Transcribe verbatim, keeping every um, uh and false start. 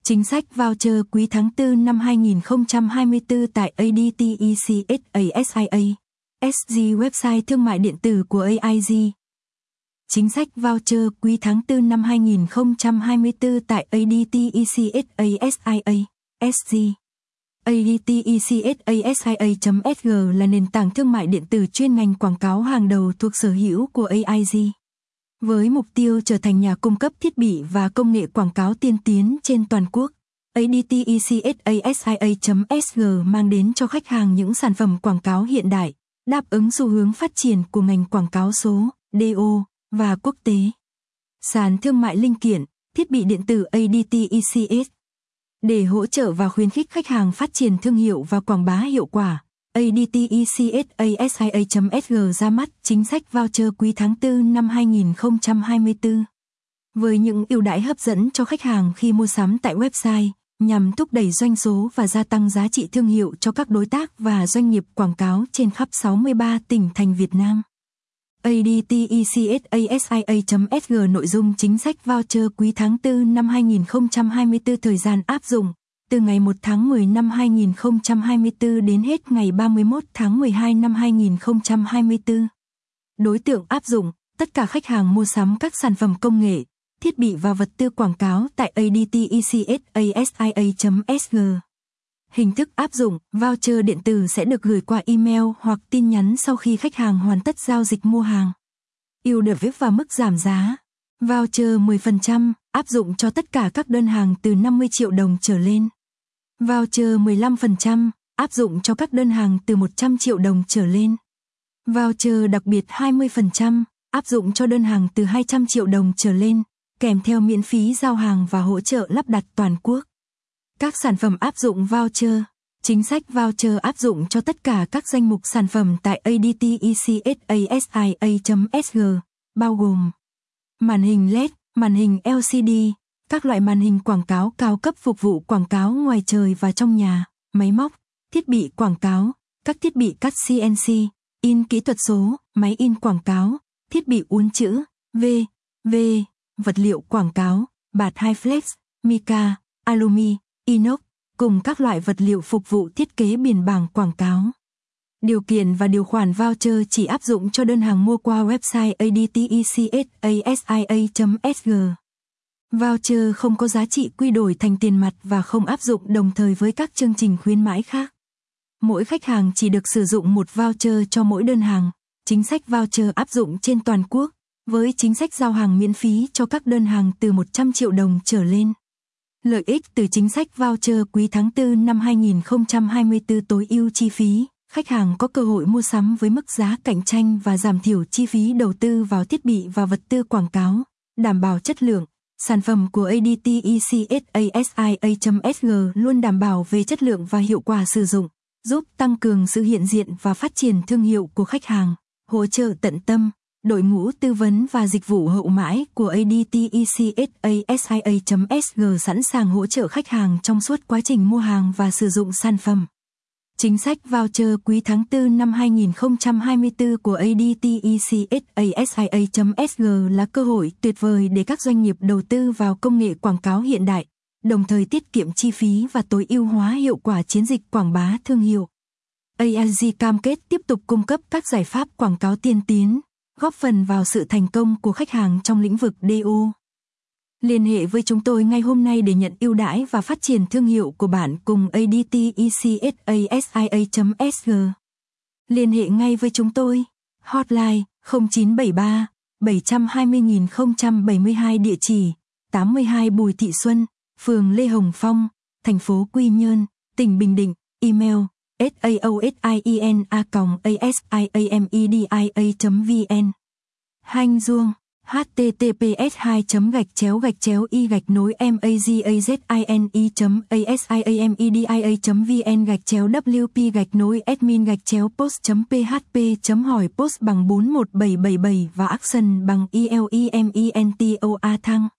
Chính sách voucher quý tháng tư năm hai nghìn không trăm hai mươi tư tại a đê tê e xê ét a ét i a ét giê website thương mại điện tử của a i giê. Chính sách voucher quý tháng tư năm hai nghìn không trăm hai mươi tư tại a đê tê e xê ét a ét i a ét giê. a đê tê e xê ét a ét i a chấm ét giê là nền tảng thương mại điện tử chuyên ngành quảng cáo hàng đầu thuộc sở hữu của a i giê. Với mục tiêu trở thành nhà cung cấp thiết bị và công nghệ quảng cáo tiên tiến trên toàn quốc, a đê tê e xê ét a ét i a chấm ét giê mang đến cho khách hàng những sản phẩm quảng cáo hiện đại, đáp ứng xu hướng phát triển của ngành quảng cáo số, đê ô và quốc tế. Sàn thương mại linh kiện, thiết bị điện tử a đê tê e xê ét. Để hỗ trợ và khuyến khích khách hàng phát triển thương hiệu và quảng bá hiệu quả, a đê tê e xê ét a ét i a chấm ét giê ra mắt chính sách voucher quý tháng tư năm hai nghìn không trăm hai mươi tư. Với những ưu đãi hấp dẫn cho khách hàng khi mua sắm tại website, nhằm thúc đẩy doanh số và gia tăng giá trị thương hiệu cho các đối tác và doanh nghiệp quảng cáo trên khắp sáu mươi ba tỉnh thành Việt Nam. a đê tê e xê ét a ét i a chấm ét giê nội dung chính sách voucher quý tháng tư năm hai nghìn không trăm hai mươi tư thời gian áp dụng từ ngày một tháng mười năm hai nghìn không trăm hai mươi tư đến hết ngày ba mươi mốt tháng mười hai năm hai nghìn không trăm hai mươi tư. Đối tượng áp dụng, tất cả khách hàng mua sắm các sản phẩm công nghệ, thiết bị và vật tư quảng cáo tại a đê tê e xê ét a ét i a chấm ét giê. Hình thức áp dụng, voucher điện tử sẽ được gửi qua email hoặc tin nhắn sau khi khách hàng hoàn tất giao dịch mua hàng. Ưu đãi và mức giảm giá. Voucher mười phần trăm, áp dụng cho tất cả các đơn hàng từ năm mươi triệu đồng trở lên. Voucher mười lăm phần trăm, áp dụng cho các đơn hàng từ một trăm triệu đồng trở lên. Voucher đặc biệt hai mươi phần trăm, áp dụng cho đơn hàng từ hai trăm triệu đồng trở lên, kèm theo miễn phí giao hàng và hỗ trợ lắp đặt toàn quốc. Các sản phẩm áp dụng voucher. Chính sách voucher áp dụng cho tất cả các danh mục sản phẩm tại a đê tê e xê ét a ét i a chấm ét giê, bao gồm màn hình led, màn hình lờ xê đê, các loại màn hình quảng cáo cao cấp phục vụ quảng cáo ngoài trời và trong nhà, máy móc, thiết bị quảng cáo, các thiết bị cắt xê en xê, in kỹ thuật số, máy in quảng cáo, thiết bị uốn chữ, V, V, vật liệu quảng cáo, bạt Hi-Flex, mica, alumi, inox, cùng các loại vật liệu phục vụ thiết kế biển bảng quảng cáo. Điều kiện và điều khoản voucher chỉ áp dụng cho đơn hàng mua qua website a đê tê e xê ét a ét i a chấm ét giê. Voucher không có giá trị quy đổi thành tiền mặt và không áp dụng đồng thời với các chương trình khuyến mãi khác. Mỗi khách hàng chỉ được sử dụng một voucher cho mỗi đơn hàng. Chính sách voucher áp dụng trên toàn quốc, với chính sách giao hàng miễn phí cho các đơn hàng từ một trăm triệu đồng trở lên. Lợi ích từ chính sách voucher quý tháng tư năm hai nghìn không trăm hai mươi tư tối ưu chi phí. Khách hàng có cơ hội mua sắm với mức giá cạnh tranh và giảm thiểu chi phí đầu tư vào thiết bị và vật tư quảng cáo, đảm bảo chất lượng. Sản phẩm của a đê tê e xê ét a ét i a chấm ét giê luôn đảm bảo về chất lượng và hiệu quả sử dụng, giúp tăng cường sự hiện diện và phát triển thương hiệu của khách hàng. Hỗ trợ tận tâm, đội ngũ tư vấn và dịch vụ hậu mãi của a đê tê e xê ét a ét i a chấm ét giê sẵn sàng hỗ trợ khách hàng trong suốt quá trình mua hàng và sử dụng sản phẩm. Chính sách voucher quý tháng tư năm hai nghìn không trăm hai mươi tư của a đê tê e xê ét a ét i a chấm ét giê là cơ hội tuyệt vời để các doanh nghiệp đầu tư vào công nghệ quảng cáo hiện đại, đồng thời tiết kiệm chi phí và tối ưu hóa hiệu quả chiến dịch quảng bá thương hiệu. a i giê cam kết tiếp tục cung cấp các giải pháp quảng cáo tiên tiến, góp phần vào sự thành công của khách hàng trong lĩnh vực đê ô. Liên hệ với chúng tôi ngay hôm nay để nhận ưu đãi và phát triển thương hiệu của bạn cùng a đê tê e xê ét a ét i a chấm ét giê. Liên hệ ngay với chúng tôi. Hotline không chín bảy ba bảy hai không không không bảy hai, địa chỉ tám mươi hai Bùi Thị Xuân, phường Lê Hồng Phong, thành phố Quy Nhơn, tỉnh Bình Định. Email saosien a còng asiamedia chấm vn. Hanh Duong https hai chấm gạch chéo gạch chéo y gạch nối mazazine chấm asiamedia chấm vn gạch chéo wp gạch nối admin gạch chéo post chấm php chấm hỏi post bằng bốn một bảy bảy bảy và action bằng ilemento a thăng.